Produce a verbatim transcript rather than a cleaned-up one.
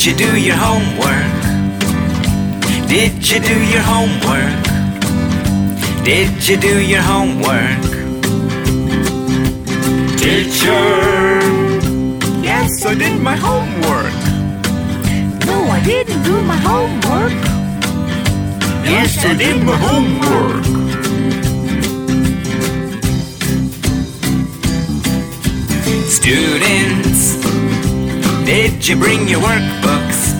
you do your homework? Did you do your homework? Did you do your homework? Teacher! Yes, I did my homework. No, I didn't do my homework. Yes, I did my homework. Students, did you bring your workbooks?